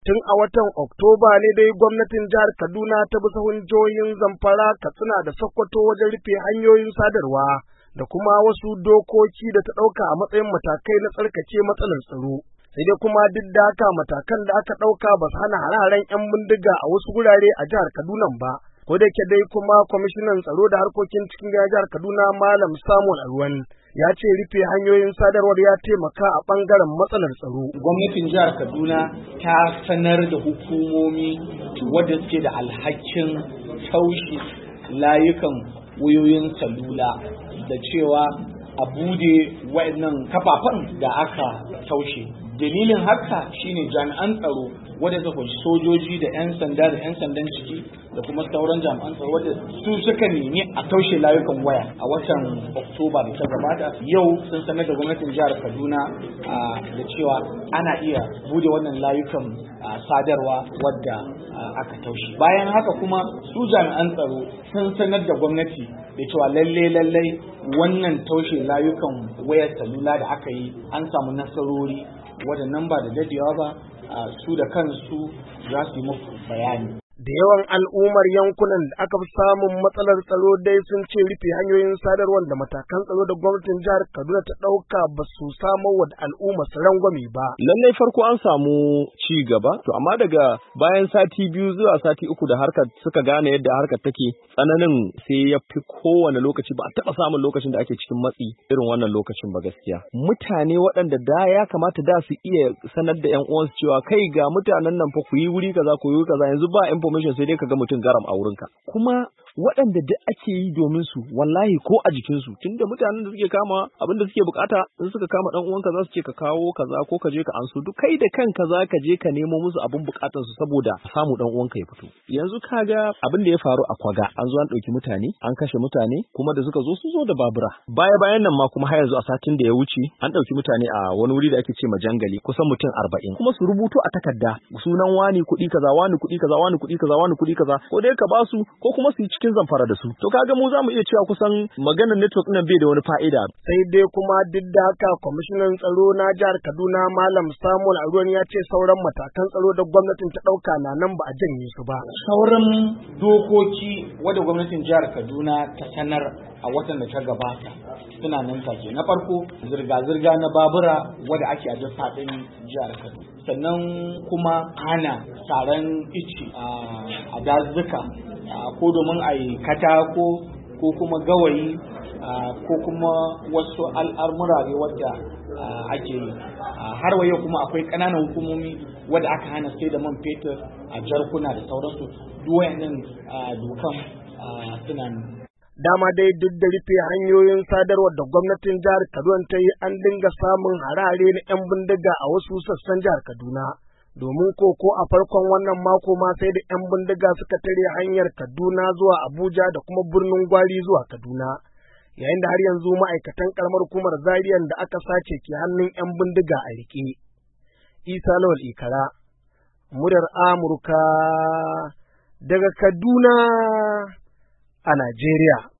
Tun a watan Oktoba ne dai gwamnatin jihar Kaduna ta bi sahun jihohin Zamfara, Katsina da Sokoto wajen rufe hanyoyin sadarwa da kuma wasu dokoki da ta ɗauka a matsayin matakai na tsarkake matsalar tsaro. Sai dai kuma duk da haka matakan da aka ɗauka ba su hana hare-haren 'yan bindiga a wasu gurare a jihar Kaduna ba. Ko da yake dai kuma kwamishinan tsaro da harkokin cikin jihar Kaduna Malam Samuel Alwan ya ce rufe hanyoyin sadarwar ya taimaka a ɓangaren matsalar tsaro. Gwamnatin jihar Kaduna ta sanar da hukumomi wadda suke da alhakin taushe layukan wayoyin salula da cewa a bude waɗannan kafafen da aka taushe. Dalilin haka shine jami'an tsaro wadda suka sojoji da 'yan sanda da 'yan sandan ciki da kuma sauran jami'an tsaro wadda su suka nemi a taushe layukan waya a watan Oktoba da ta gabata. Yau sun sanar da gwamnatin jihar Kaduna da cewa ana iya bude wannan layukan sadarwa wadda aka taushe. Bayan haka kuma su jami'an tsaro sun sanar da gwamnati da cewa lallai wannan taushe layukan wayar salula da aka yi an samu nasarori waɗannan ba da dadewa ba su da kansu za su yi muku bayani. Da yawan al'ummar yankunan da aka fi samun matsalar tsaro dai sun ce rufe hanyoyin sadarwar da matakan tsaro da gwamnatin jihar Kaduna ta ɗauka ba su samar wa al'umma su rangwame ba. Lallai farko an samu ci gaba, to amma daga bayan sati 2 zuwa sati 3 da harkar suka gane yadda harkar take, tsananin sai ya fi kowane lokaci. Ba a taɓa samun lokacin da ake cikin matsi irin wannan lokacin ba gaskiya. Mutane waɗanda da ya kamata da su iya sanar da 'yan uwansu cewa kai ga mutanen nan fa ku yi wuri kaza ku yi kaza, yanzu ba information sai dai ka ga mutum garam a wurinka. Kuma waɗanda duk ake yi domin su wallahi ko a jikinsu, tunda mutanen da suke kama abin da suke bukata in suka kama dan uwanka za su ce ka kawo kaza ko ka je ka anso, duk kai da kanka za ka je ka nemo musu abin bukatar su saboda samu dan uwanka ya fito. Yanzu kaga abin da ya faru a Kwaga, an zo an ɗauki mutane, an kashe mutane, kuma da suka zo su zo da babura. Bayan nan ma kuma har yanzu a satin da ya wuce an ɗauki mutane a wani wuri da ake ce Majangali, kusan mutum 40, kuma su rubuto a takarda sunan wani kuɗi kaza, wani kuɗi kaza, wani kuɗi kaza, wani kuɗi kaza, ko dai ka ba su ko kuma su yi cikin Zamfara da su. To kaga mu za mu iya cewa kusan maganar network ɗin bai da wani fa'ida. Sai dai kuma duk da haka kwamishinan tsaro na jihar Kaduna Malam Samuel Alwan ya ce sauran matakan tsaro da gwamnatin ta ɗauka na nan ba a janye su ba. Sauran dokoki wadda gwamnatin jihar Kaduna ta sanar a watan da ta gabata suna nan take. Na farko zirga-zirga na babura wadda ake a duk faɗin jihar Kaduna. Sannan kuma hana taron ici a dazuka ko domin a yi katako ko kuma gawayi ko kuma wasu al'amura ne wadda ake yi. Har waye kuma akwai ƙananan hukumomi wadda aka hana sai da man fetur a jarkuna da sauransu. Duk wayannan dokan suna dama dai duk da rufe hanyoyin sadarwar da gwamnatin jihar Kaduna ta yi, an dinga samun harare na 'yan bindiga a wasu sassan jihar Kaduna. Domin ko a farkon wannan mako ma sai da 'yan bindiga suka tare hanyar Kaduna zuwa Abuja da kuma birnin Gwari zuwa Kaduna. Yayin da har yanzu ma'aikatan karamar hukumar Zariyan da aka sace ke hannun 'yan bindiga a riƙe. Isa Lawal Ikara, muryar Amurka daga Kaduna a Najeriya.